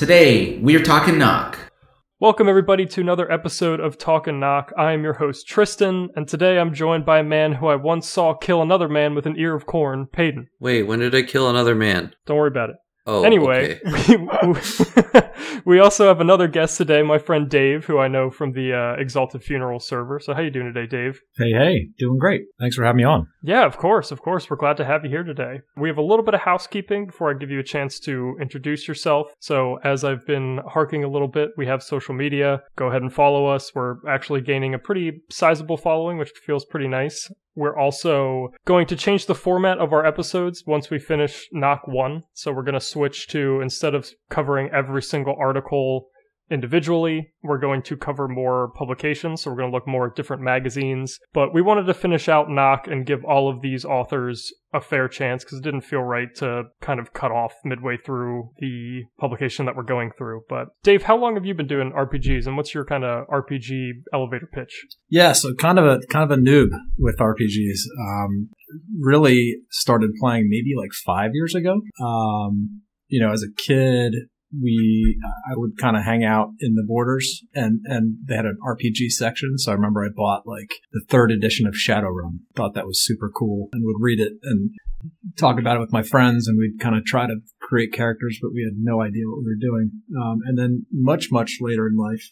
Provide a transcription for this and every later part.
Today, we're talking knock. Welcome, everybody, to another episode of Talk and Knock. I am your host, Tristan, and today I'm joined by a man who I once saw kill another man with an ear of corn, Peyton. Wait, when did I kill another man? Don't worry about it. Oh, anyway, okay. we also have another guest today, my friend Dave, who I know from the Exalted Funeral server. So how you doing today, Dave? Hey, doing great. Thanks for having me on. Yeah, of course. We're glad to have you here today. We have a little bit of housekeeping before I give you a chance to introduce yourself. So as I've been harking a little bit, we have social media. Go ahead and follow us. We're actually gaining a pretty sizable following, which feels pretty nice. We're also going to change the format of our episodes once we finish Knock 1. So we're going to switch to, instead of covering every single article individually, we're going to cover more publications. So we're going to look more at different magazines. But we wanted to finish out Knock and give all of these authors a fair chance because it didn't feel right to kind of cut off midway through the publication that we're going through. But Dave, how long have you been doing RPGs, and what's your kind of RPG elevator pitch? Yeah, so kind of a noob with RPGs. Really started playing maybe like 5 years ago. As a kid, I would kind of hang out in the Borders, and they had an RPG section. So I remember I bought like the 3rd edition of Shadowrun. Thought that was super cool, and would read it and talk about it with my friends, and we'd kind of try to create characters, but we had no idea what we were doing. And then much later in life,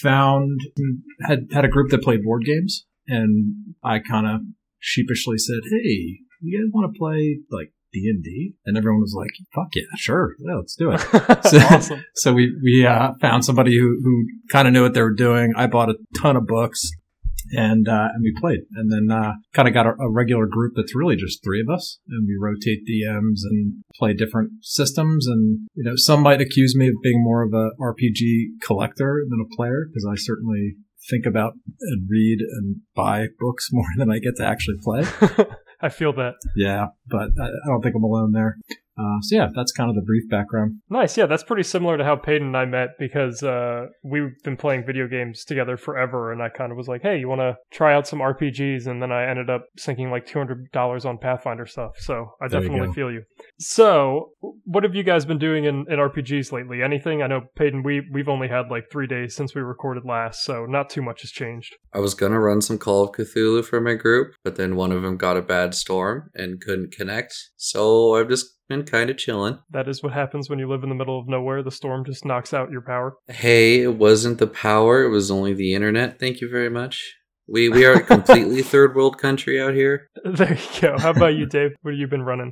had a group that played board games, and I kind of sheepishly said, "Hey, you guys want to play like D&D?" And everyone was like, "Fuck yeah, sure, yeah, let's do it." Awesome. So we found somebody who kind of knew what they were doing. I bought a ton of books, and we played, and then kind of got a regular group that's really just 3 of us, and we rotate DMs and play different systems. And some might accuse me of being more of a RPG collector than a player, because I certainly think about and read and buy books more than I get to actually play. I feel that. Yeah, but I don't think I'm alone there. So yeah, that's kind of the brief background. Nice. Yeah, that's pretty similar to how Peyton and I met, because we've been playing video games together forever, and I kind of was like, hey, you want to try out some RPGs? And then I ended up sinking like $200 on Pathfinder stuff. So I definitely feel you. So what have you guys been doing in RPGs lately? Anything? I know, Peyton, we've only had like 3 days since we recorded last, so not too much has changed. I was going to run some Call of Cthulhu for my group, but then one of them got a bad storm and couldn't connect. So I've just been kind of chilling. That is what happens when you live in the middle of nowhere. The storm just knocks out your power. Hey, it wasn't the power. It was only the internet. Thank you very much. We are a completely third world country out here. There you go. How about you, Dave? What have you been running?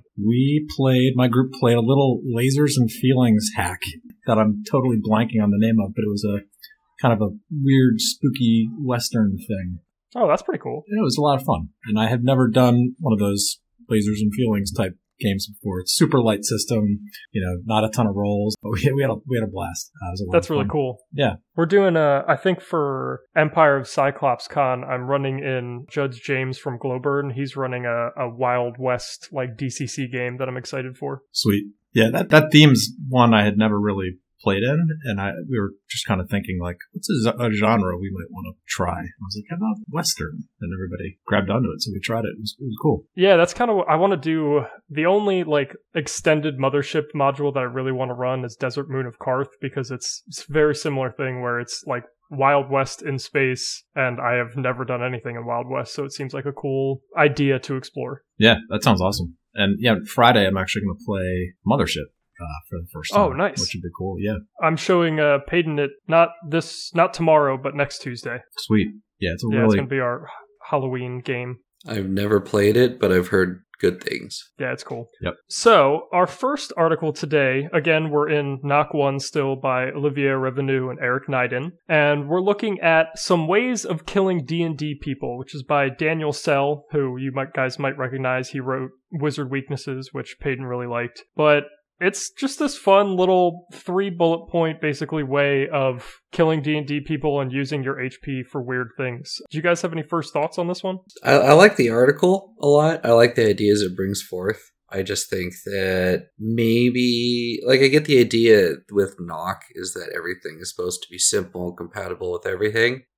My group played a little Lasers and Feelings hack that I'm totally blanking on the name of, but it was a kind of a weird, spooky Western thing. Oh, that's pretty cool. It was a lot of fun. And I have never done one of those Lasers and Feelings type games before. It's super light system, not a ton of rolls, but we had a blast. It was a lot That's of fun. really cool. Yeah. We're doing I think for Empire of Cyclops Con, I'm running in Judge James from Glowburn. He's running a Wild West like DCC game that I'm excited for. Sweet. Yeah, that theme's one I had never really played in, and we were just kind of thinking like, what's a genre we might want to try? I was like, how about Western? And everybody grabbed onto it, so we tried it. It was cool. Yeah, that's kind of what I want to do. The only like extended Mothership module that I really want to run is Desert Moon of Karth, because it's a very similar thing where it's like Wild West in space, and I have never done anything in Wild West, so it seems like a cool idea to explore. Yeah, that sounds awesome. And yeah, Friday I'm actually going to play Mothership for the first time. Oh, nice. Which would be cool, yeah. I'm showing Peyton it not tomorrow, but next Tuesday. Sweet. Yeah, it's it's going to be our Halloween game. I've never played it, but I've heard good things. Yeah, it's cool. Yep. So, our first article today, again, we're in Knock 1 still by Olivier Revenue and Eric Neiden, and we're looking at some ways of killing D&D people, which is by Daniel Sell, who you guys might recognize. He wrote Wizard Weaknesses, which Peyton really liked. But it's just this fun little 3 bullet point basically way of killing D&D people and using your HP for weird things. Do you guys have any first thoughts on this one? I like the article a lot. I like the ideas it brings forth. I just think that maybe, I get the idea with Knock is that everything is supposed to be simple and compatible with everything.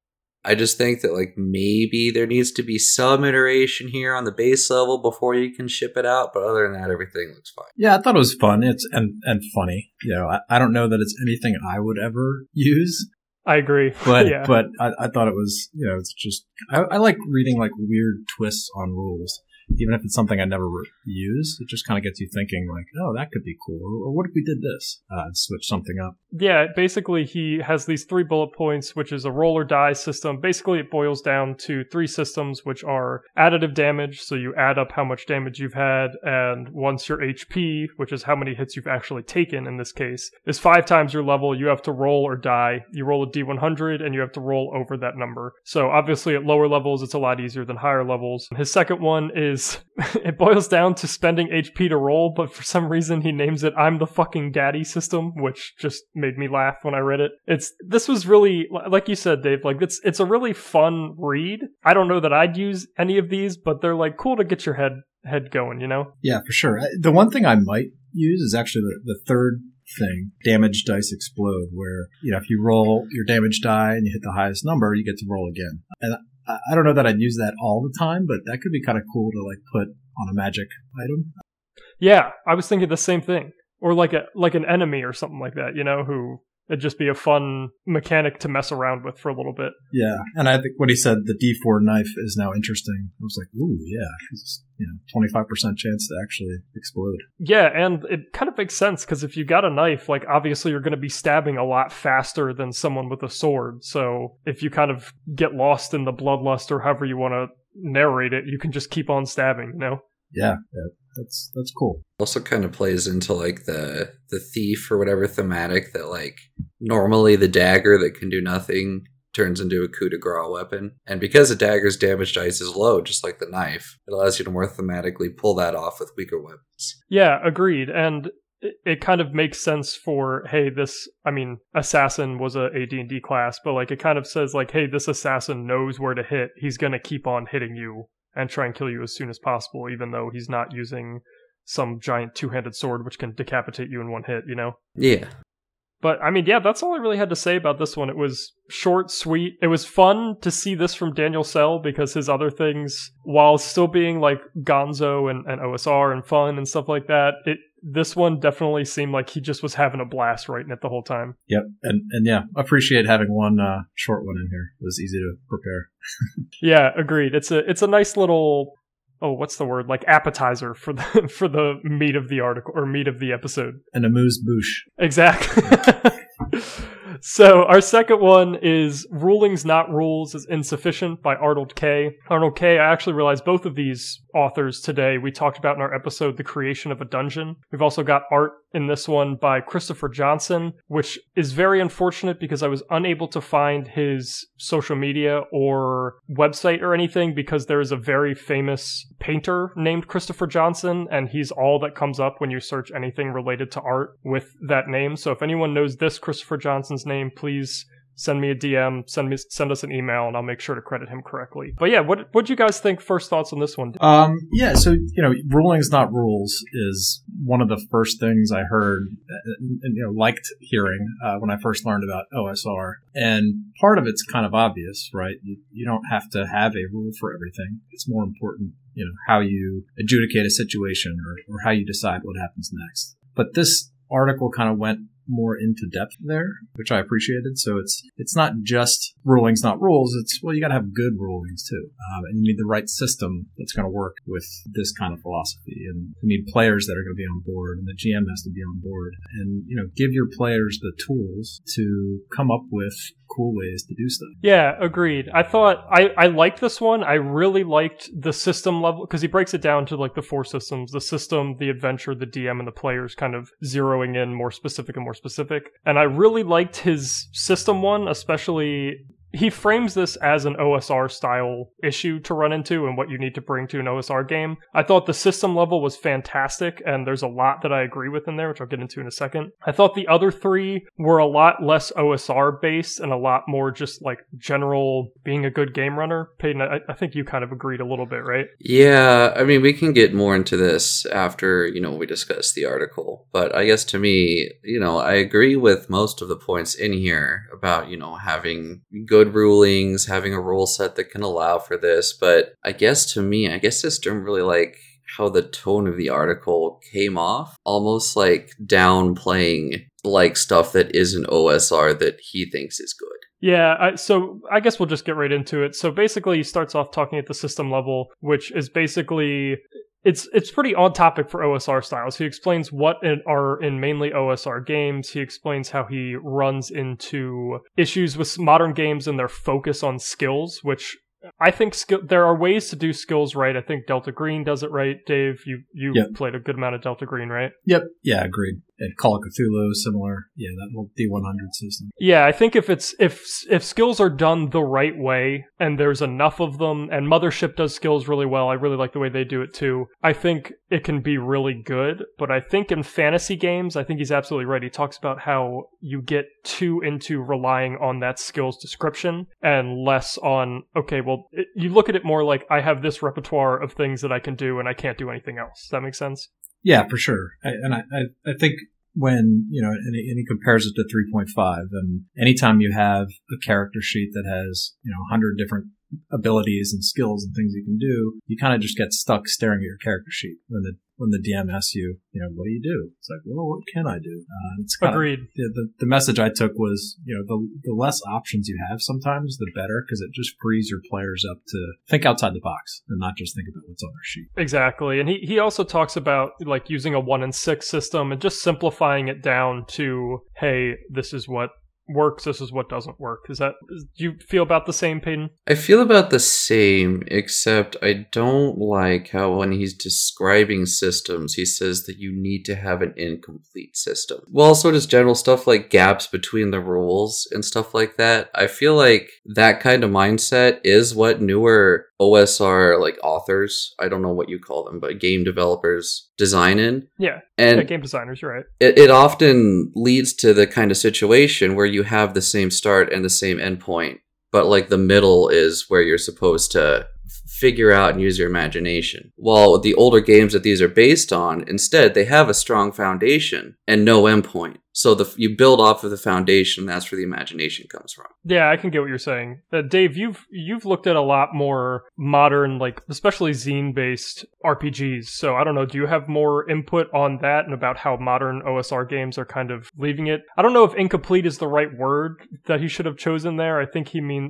I just think that like maybe there needs to be some iteration here on the base level before you can ship it out. But other than that, everything looks fine. Yeah, I thought it was fun. It's and funny. You know, I don't know that it's anything I would ever use. I agree. But yeah. but I thought it was, you know, it's just I like reading like weird twists on rules. Even if it's something I never use, it just kind of gets you thinking like, oh, that could be cool. Or what if we did this and switch something up? Yeah, basically he has these 3 bullet points, which is a roll or die system. Basically it boils down to 3 systems, which are additive damage. So you add up how much damage you've had, and once your HP, which is how many hits you've actually taken in this case, is 5 times your level, you have to roll or die. You roll a D100 and you have to roll over that number. So obviously at lower levels, it's a lot easier than higher levels. His second one is it boils down to spending HP to roll, but for some reason he names it I'm the fucking daddy system, which just made me laugh when I read it. This was really, like you said, Dave, like it's a really fun read. I don't know that I'd use any of these, but they're like cool to get your head going, you know? Yeah, for sure. The one thing I might use is actually the third thing, damage dice explode, where, you know, if you roll your damage die and you hit the highest number, you get to roll again. And I don't know that I'd use that all the time, but that could be kind of cool to like put on a magic item. Yeah, I was thinking the same thing. Or like an enemy or something like that, you know, who it'd just be a fun mechanic to mess around with for a little bit. Yeah, and I think what he said, the D4 knife is now interesting. I was like, ooh, yeah, it's, you know, 25% chance to actually explode. Yeah, and it kind of makes sense, because if you got a knife, like, obviously you're going to be stabbing a lot faster than someone with a sword, so if you kind of get lost in the bloodlust or however you want to narrate it, you can just keep on stabbing, you know? Yeah, that's cool. Also kind of plays into like the thief or whatever thematic that like normally the dagger that can do nothing turns into a coup de grace weapon. And because the dagger's damage dice is low, just like the knife, it allows you to more thematically pull that off with weaker weapons. Yeah, agreed. And it kind of makes sense for, hey, assassin was a AD&D class, but like it kind of says like, hey, this assassin knows where to hit. He's going to keep on hitting you and try and kill you as soon as possible, even though he's not using some giant two-handed sword which can decapitate you in one hit, you know? Yeah. But, I mean, yeah, that's all I really had to say about this one. It was short, sweet. It was fun to see this from Daniel Sell, because his other things, while still being, like, gonzo and OSR and fun and stuff like that, this one definitely seemed like he just was having a blast writing it the whole time. Yep, and yeah, appreciate having one short one in here. It was easy to prepare. Yeah, agreed. It's a nice little... Oh, what's the word? Like appetizer for the meat of the article or meat of the episode. An amuse-bouche. Exactly. So our second one is Rulings Not Rules is Insufficient by Arnold K. Arnold K, I actually realized both of these authors today we talked about in our episode, The Creation of a Dungeon. We've also got art in this one by Christopher Johnson, which is very unfortunate because I was unable to find his social media or website or anything, because there is a very famous painter named Christopher Johnson, and he's all that comes up when you search anything related to art with that name. So if anyone knows this Christopher Johnson's name, please send me a DM, send us an email, and I'll make sure to credit him correctly. But yeah, what'd you guys think? First thoughts on this one? Yeah, so, you know, Rulings Not Rules is one of the first things I heard and you know, liked hearing when I first learned about OSR. And part of it's kind of obvious, right? You don't have to have a rule for everything. It's more important, you know, how you adjudicate a situation or how you decide what happens next. But this article kind of went more into depth there, which I appreciated. So it's not just rulings, not rules. It's, well, you got to have good rulings too. And you need the right system that's going to work with this kind of philosophy. And you need players that are going to be on board, and the GM has to be on board. And, you know, give your players the tools to come up with cool ways to do stuff. Yeah, agreed. I thought I liked this one. I really liked the system level, because he breaks it down to like the 4 systems: the system, the adventure, the DM, and the players, kind of zeroing in more specific and more specific. And I really liked his system one, especially. He frames this as an OSR style issue to run into and what you need to bring to an OSR game. I thought the system level was fantastic, and there's a lot that I agree with in there, which I'll get into in a second. I thought the other 3 were a lot less OSR based and a lot more just like general being a good game runner. Peyton, I think you kind of agreed a little bit, right? Yeah, I mean, we can get more into this after, you know, we discuss the article. But I guess to me, you know, I agree with most of the points in here about, you know, having good good rulings, having a rule set that can allow for this. But I guess just don't really like how the tone of the article came off, almost like downplaying like stuff that isn't OSR that he thinks is good. Yeah, so I guess we'll just get right into it. So basically, he starts off talking at the system level, which is basically... It's pretty on topic for OSR styles. He explains what are in mainly OSR games. He explains how he runs into issues with modern games and their focus on skills, which I think there are ways to do skills right. I think Delta Green does it right. Dave, you played a good amount of Delta Green, right? Yep. Yeah, agreed. And Call of Cthulhu, similar. Yeah, that whole D100 system. Yeah, I think if skills are done the right way and there's enough of them, and Mothership does skills really well. I really like the way they do it too. I think it can be really good. But I think in fantasy games, I think he's absolutely right. He talks about how you get too into relying on that skills description and less on, okay, well, you look at it more like I have this repertoire of things that I can do and I can't do anything else. Does that make sense? Yeah, for sure. I think when, and he compares it to 3.5, and anytime you have a character sheet that has, 100 different abilities and skills and things you can do, you kind of just get stuck staring at your character sheet when the DM asks you, what do you do? It's like, well, what can I do? It's Agreed. The message I took was, the less options you have sometimes, the better, because it just frees your players up to think outside the box and not just think about what's on their sheet. Exactly. And he also talks about like using a 1 in 6 system and just simplifying it down to, hey, this is what works, this is what doesn't work. Do you feel about the same, Peyton? I feel about the same, except I don't like how when he's describing systems, he says that you need to have an incomplete system. Well, also just general stuff like gaps between the rules and stuff like that. I feel like that kind of mindset is what newer OSR like authors, I don't know what you call them, but game developers design in. Yeah, and game designers, you're right. It often leads to the kind of situation where you have the same start and the same endpoint, but like the middle is where you're supposed to figure out and use your imagination. While the older games that these are based on, instead, they have a strong foundation and no endpoint. So you build off of the foundation, that's where the imagination comes from. Yeah, I can get what you're saying. Dave, you've looked at a lot more modern, like especially zine-based RPGs. So I don't know, do you have more input on that and about how modern OSR games are kind of leaving it? I don't know if incomplete is the right word that he should have chosen there. I think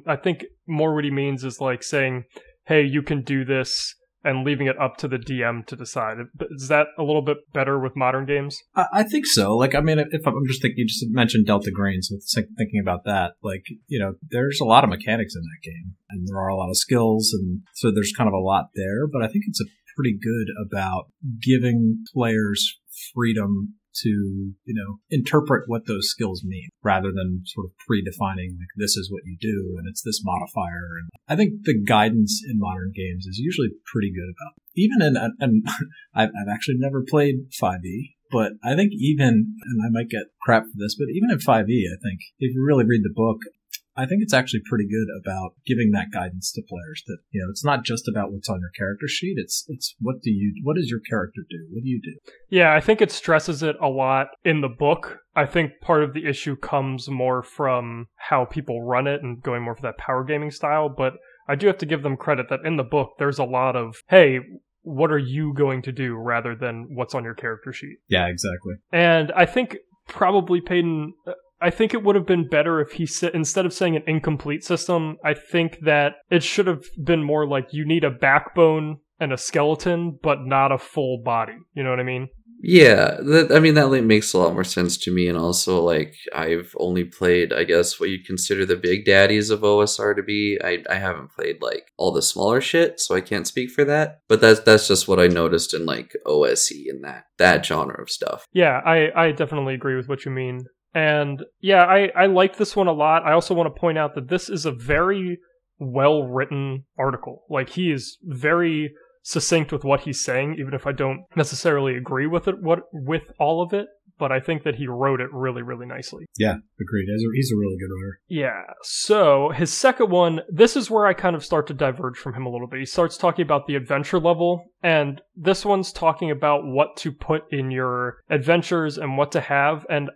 more what he means is like saying, hey, you can do this, and leaving it up to the DM to decide. Is that a little bit better with modern games? I think so. Like, I mean, if I'm just thinking, you just mentioned Delta Green, so thinking about that, like, there's a lot of mechanics in that game, and there are a lot of skills, and so there's kind of a lot there, but I think it's pretty good about giving players freedom to, interpret what those skills mean rather than sort of predefining like this is what you do and it's this modifier. And I think the guidance in modern games is usually pretty good about it. Even and I've actually never played 5e, but I think even, and I might get crap for this, but even in 5e, I think if you really read the book, I think it's actually pretty good about giving that guidance to players that, it's not just about what's on your character sheet. It's what does your character do? What do you do? Yeah, I think it stresses it a lot in the book. I think part of the issue comes more from how people run it and going more for that power gaming style. But I do have to give them credit that in the book, there's a lot of, hey, what are you going to do rather than what's on your character sheet? Yeah, exactly. And I think probably Peyton, I think it would have been better if he said, instead of saying an incomplete system, I think that it should have been more like you need a backbone and a skeleton, but not a full body. You know what I mean? Yeah, that makes a lot more sense to me. And also, like, I've only played, I guess, what you consider the big daddies of OSR to be. I haven't played, like, all the smaller shit, so I can't speak for that. But that's just what I noticed in, like, OSE and that genre of stuff. Yeah, I definitely agree with what you mean. And yeah, I like this one a lot. I also want to point out that this is a very well-written article. Like, he is very succinct with what he's saying, even if I don't necessarily agree with with all of it. But I think that he wrote it really, really nicely. Yeah, agreed. He's a really good writer. Yeah. So his second one, this is where I kind of start to diverge from him a little bit. He starts talking about the adventure level, and this one's talking about what to put in your adventures and what to have. And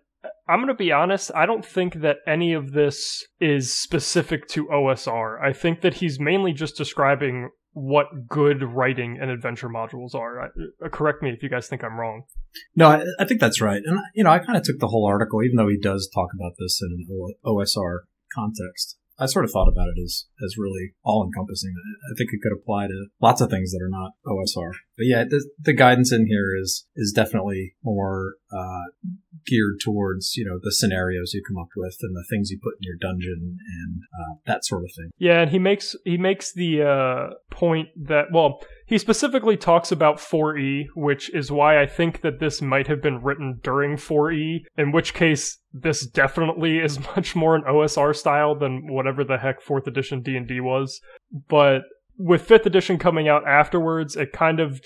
I'm going to be honest, I don't think that any of this is specific to OSR. I think that he's mainly just describing what good writing and adventure modules are. Correct me if you guys think I'm wrong. No, I think that's right. And, I kind of took the whole article, even though he does talk about this in an OSR context. I sort of thought about it as really all-encompassing. I think it could apply to lots of things that are not OSR. But yeah, the guidance in here is definitely more geared towards, the scenarios you come up with and the things you put in your dungeon and that sort of thing. Yeah, and he makes the point that, he specifically talks about 4E, which is why I think that this might have been written during 4E, in which case this definitely is much more an OSR style than whatever the heck 4th edition D&D was. But with 5th edition coming out afterwards, they kind of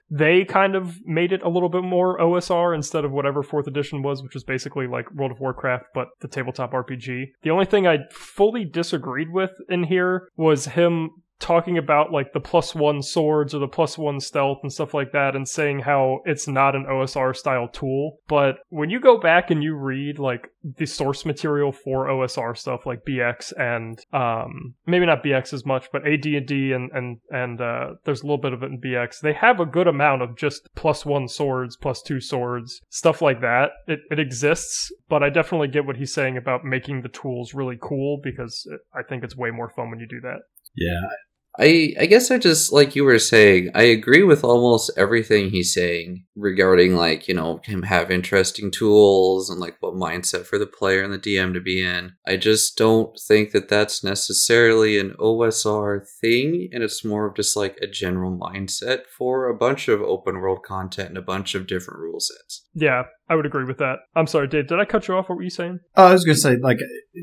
made it a little bit more OSR instead of whatever 4th edition was, which was basically like World of Warcraft, but the tabletop RPG. The only thing I fully disagreed with in here was him talking about like the +1 swords or the +1 stealth and stuff like that and saying how it's not an OSR style tool. But when you go back and you read like the source material for OSR stuff like BX and maybe not BX as much, but AD&D and there's a little bit of it in BX, they have a good amount of just +1 swords, +2 swords, stuff like that. It exists, but I definitely get what he's saying about making the tools really cool because I think it's way more fun when you do that. Yeah. I guess I just, like you were saying, I agree with almost everything he's saying regarding, like, him have interesting tools and, like, what mindset for the player and the DM to be in. I just don't think that that's necessarily an OSR thing, and it's more of just, like, a general mindset for a bunch of open world content and a bunch of different rule sets. Yeah, I would agree with that. I'm sorry, Dave, did I cut you off? What were you saying? I was going to say, like,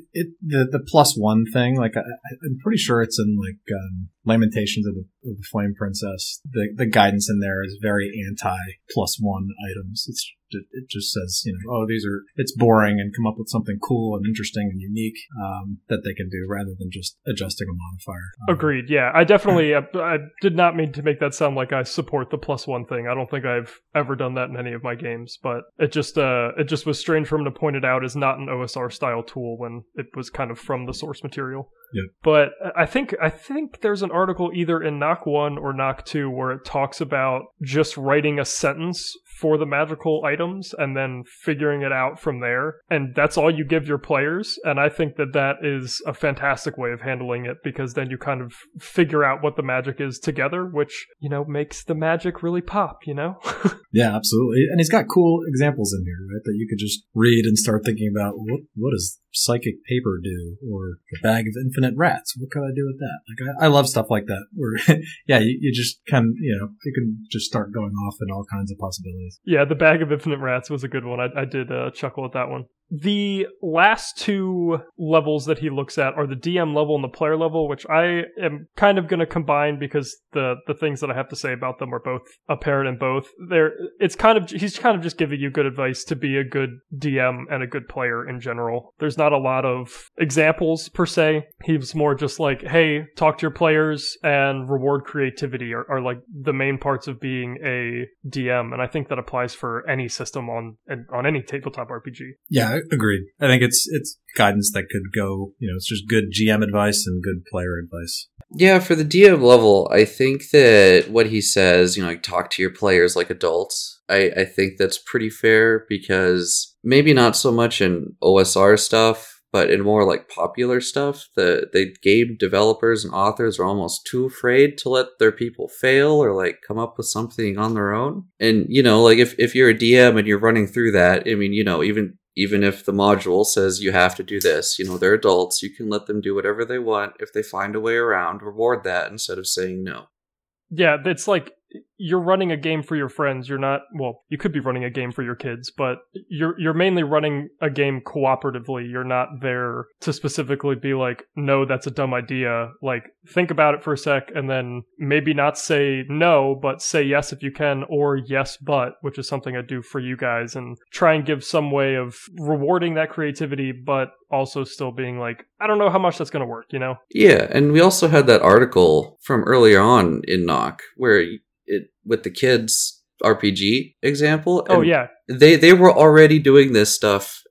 the +1 thing, like, I'm pretty sure it's in, like, Lamentations of the Flame Princess. The guidance in there is very anti +1 items. It just says, it's boring, and come up with something cool and interesting and unique that they can do rather than just adjusting a modifier. Agreed. Yeah, I definitely I did not mean to make that sound like I support the +1 thing. I don't think I've ever done that in any of my games, but it just was strange for him to point it out as not an OSR style tool when it was kind of from the source material. Yep. But I think there's an article either in Knock 1 or Knock 2 where it talks about just writing a sentence for the magical items and then figuring it out from there. And that's all you give your players. And I think that is a fantastic way of handling it because then you kind of figure out what the magic is together, which, makes the magic really pop, Yeah, absolutely. And he's got cool examples in here, right? That you could just read and start thinking about what does psychic paper do? Or the bag of infinite rats. What could I do with that? Like, I love stuff like that where, yeah, you just can, you can just start going off in all kinds of possibilities. Yeah, the bag of infinite rats was a good one. I did chuckle at that one. The last two levels that he looks at are the DM level and the player level, which I am kind of going to combine because the things that I have to say about them are both apparent in both. He's kind of just giving you good advice to be a good DM and a good player in general. There's not a lot of examples per se. He's more just like, hey, talk to your players and reward creativity are like the main parts of being a DM, and I think that applies for any system on any tabletop RPG. Yeah, agreed. I think it's guidance that could go, it's just good GM advice and good player advice. Yeah, for the DM level, I think that what he says, talk to your players like adults, I think that's pretty fair because maybe not so much in OSR stuff, but in more like popular stuff, the game developers and authors are almost too afraid to let their people fail or like come up with something on their own. And, like if you're a DM and you're running through that, I mean, even if the module says you have to do this, they're adults, you can let them do whatever they want. If they find a way around, reward that instead of saying no. Yeah, it's like you're running a game for your friends. You're not, you could be running a game for your kids, but you're mainly running a game cooperatively. You're not there to specifically be like, no, that's a dumb idea. Like, think about it for a sec and then maybe not say no, but say yes if you can, or yes, but, which is something I do for you guys, and try and give some way of rewarding that creativity, but also still being like, I don't know how much that's going to work, Yeah, and we also had that article from earlier on in Knock where with the kids RPG example. Oh, yeah. They were already doing this stuff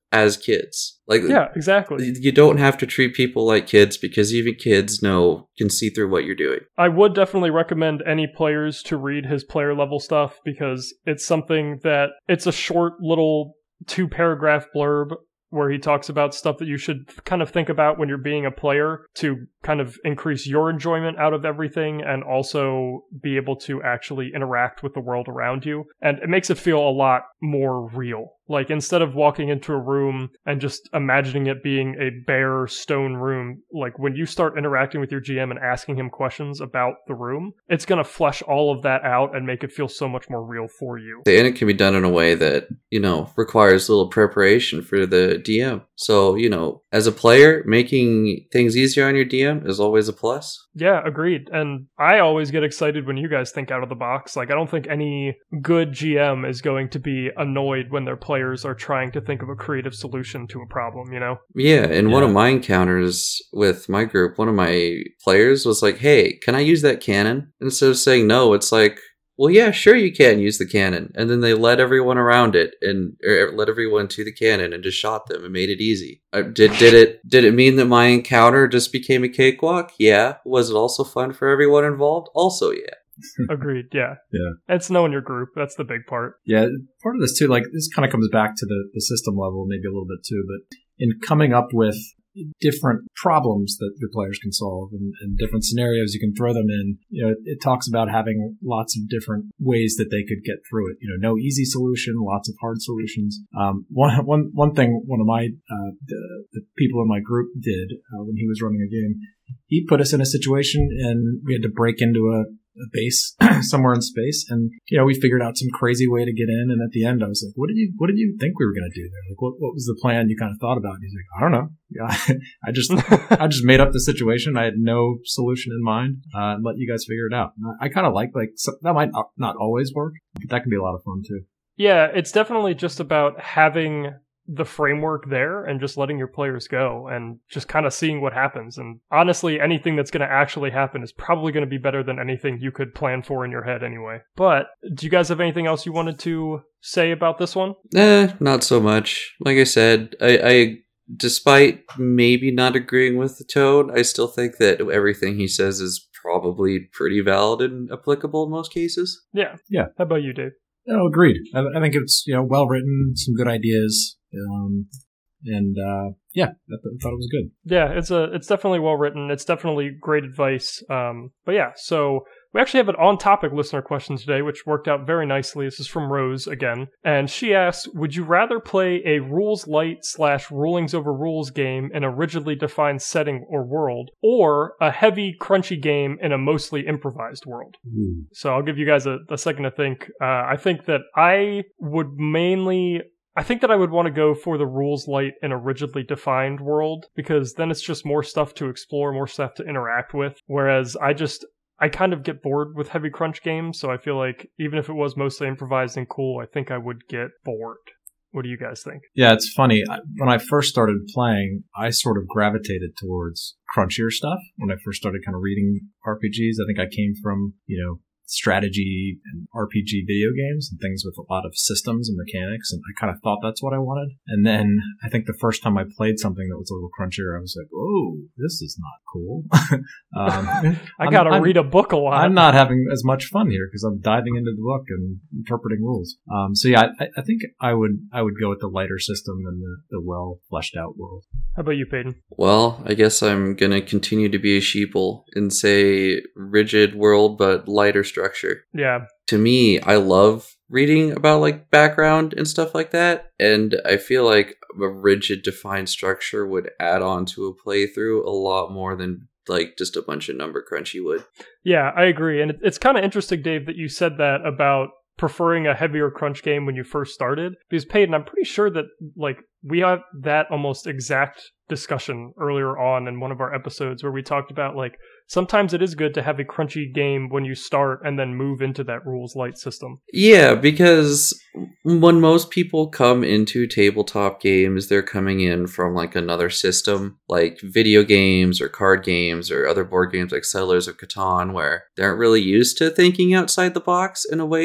as kids. Like, Yeah, exactly. you don't have to treat people like kids, because even kids can see through what you're doing. I would definitely recommend any players to read his player level stuff, because it's something that it's a short little 2-paragraph blurb where he talks about stuff that you should kind of think about when you're being a player to kind of increase your enjoyment out of everything and also be able to actually interact with the world around you. And it makes it feel a lot more real. Like, instead of walking into a room and just imagining it being a bare stone room, like, when you start interacting with your GM and asking him questions about the room, it's going to flesh all of that out and make it feel so much more real for you. And it can be done in a way that, requires a little preparation for the DM. So, as a player, making things easier on your DM is always a plus. Yeah, agreed. And I always get excited when you guys think out of the box. Like, I don't think any good GM is going to be annoyed when their players are trying to think of a creative solution to a problem, Yeah, and one of my encounters with my group, one of my players was like, hey, can I use that cannon? Instead of saying no, it's like, well, yeah, sure you can use the cannon. And then they led everyone around it or led everyone to the cannon and just shot them and made it easy. Did it mean that my encounter just became a cakewalk? Yeah. Was it also fun for everyone involved? Also, yeah. Agreed, yeah. Yeah. It's knowing your group. That's the big part. Yeah, part of this too, like, this kind of comes back to the system level maybe a little bit too, but in coming up with different problems that your players can solve and different scenarios you can throw them in, it talks about having lots of different ways that they could get through it. No easy solution, lots of hard solutions. One thing one of my the people in my group did when he was running a game, he put us in a situation and we had to break into a base somewhere in space, and we figured out some crazy way to get in, and at the end I was like, what did you think we were going to do there? Like, what was the plan you kind of thought about? And he's like, I don't know. Yeah, I just made up the situation. I had no solution in mind, and let you guys figure it out. And I kind of like so that might not always work, but that can be a lot of fun too. Yeah, it's definitely just about having the framework there and just letting your players go and just kind of seeing what happens. And honestly, anything that's going to actually happen is probably going to be better than anything you could plan for in your head anyway. But do you guys have anything else you wanted to say about this one? Not so much. Like I said, I despite maybe not agreeing with the tone, I still think that everything he says is probably pretty valid and applicable in most cases. Yeah. How about you, Dave? No, agreed. I think it's well written, some good ideas. I thought it was good. Yeah, it's definitely well written. It's definitely great advice. But yeah, so we actually have an on-topic listener question today, which worked out very nicely. This is from Rose again, and she asks, would you rather play a rules light / rulings over rules game in a rigidly defined setting or world, or a heavy, crunchy game in a mostly improvised world? Ooh. So I'll give you guys a second to think. I think that I would want to go for the rules light in a rigidly defined world, because then it's just more stuff to explore, more stuff to interact with. Whereas I kind of get bored with heavy crunch games, so I feel like even if it was mostly improvised and cool, I think I would get bored. What do you guys think? Yeah, it's funny. When I first started playing, I sort of gravitated towards crunchier stuff. When I first started kind of reading RPGs, I think I came from, strategy and RPG video games and things with a lot of systems and mechanics, and I kind of thought that's what I wanted. And then I think the first time I played something that was a little crunchier, I was like, oh, this is not cool. I gotta read a book a lot. I'm not having as much fun here because I'm diving into the book and interpreting rules. So yeah, I think I would go with the lighter system and the well fleshed out world. How about you, Peyton? Well, I guess I'm gonna continue to be a sheeple and say rigid world but lighter structure. Yeah. To me, I love reading about like background and stuff like that, and I feel like a rigid defined structure would add on to a playthrough a lot more than like just a bunch of number crunchy would. Yeah, I agree. And it's kind of interesting, Dave, that you said that about preferring a heavier crunch game when you first started, because Peyton, I'm pretty sure that like we had that almost exact discussion earlier on in one of our episodes where we talked about like sometimes it is good to have a crunchy game when you start and then move into that rules light system. Yeah, because when most people come into tabletop games, they're coming in from like another system, like video games or card games or other board games like Settlers of Catan, where they aren't really used to thinking outside the box in a way that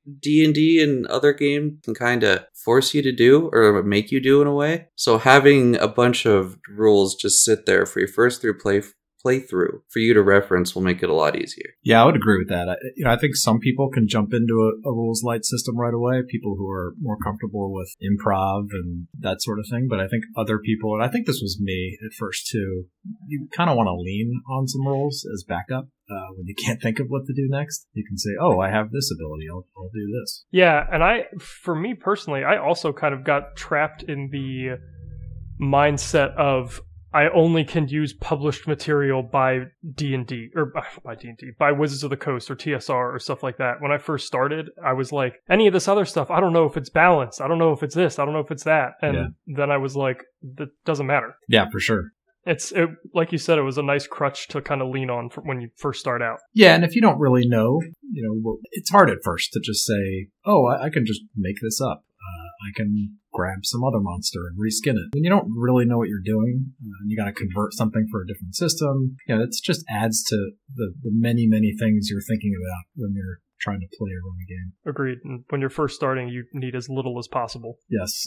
D&D and other games can kind of force you to do or make you do in a way. So having a bunch of rules just sit there for your first playthrough for you to reference will make it a lot easier. Yeah, I would agree with that. I think some people can jump into a rules light system right away, people who are more comfortable with improv and that sort of thing. But I think other people, and I think this was me at first too, you kind of want to lean on some rules as backup. When you can't think of what to do next, you can say, oh, I have this ability. I'll do this. Yeah, and for me personally, I also kind of got trapped in the mindset of I only can use published material by D&D, or by D&D, by Wizards of the Coast or TSR or stuff like that. When I first started, I was like, any of this other stuff, I don't know if it's balanced. I don't know if it's this. I don't know if it's that. And then I was like, that doesn't matter. Yeah, for sure. It, like you said, it was a nice crutch to kind of lean on when you first start out. Yeah, and if you don't really know, it's hard at first to just say, oh, I can just make this up. I can grab some other monster and reskin it. When you don't really know what you're doing, and you got to convert something for a different system, it just adds to the many, many things you're thinking about when you're trying to play or run a game. Agreed. And when you're first starting, you need as little as possible. Yes.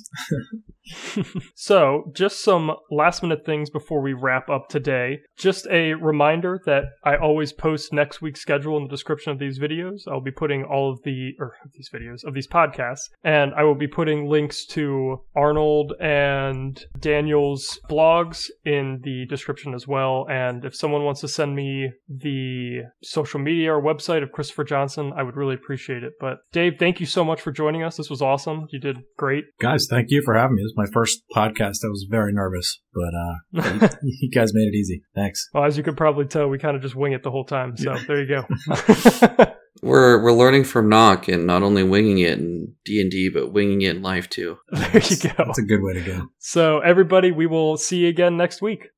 So, just some last minute things before we wrap up today. Just a reminder that I always post next week's schedule in the description of these videos. I'll be putting all of these podcasts, and I will be putting links to Arnold and Daniel's blogs in the description as well. And if someone wants to send me the social media or website of Christopher Johnson, I would really appreciate it. But Dave, thank you so much for joining us. This was awesome. You did great. Guys, thank you for having me. This is my first podcast. I was very nervous, but you guys made it easy. Thanks. Well, as you could probably tell, we kind of just wing it the whole time. So there you go. We're learning from Nock, and not only winging it in D&D, but winging it in life too. There you go. That's a good way to go. So everybody, we will see you again next week.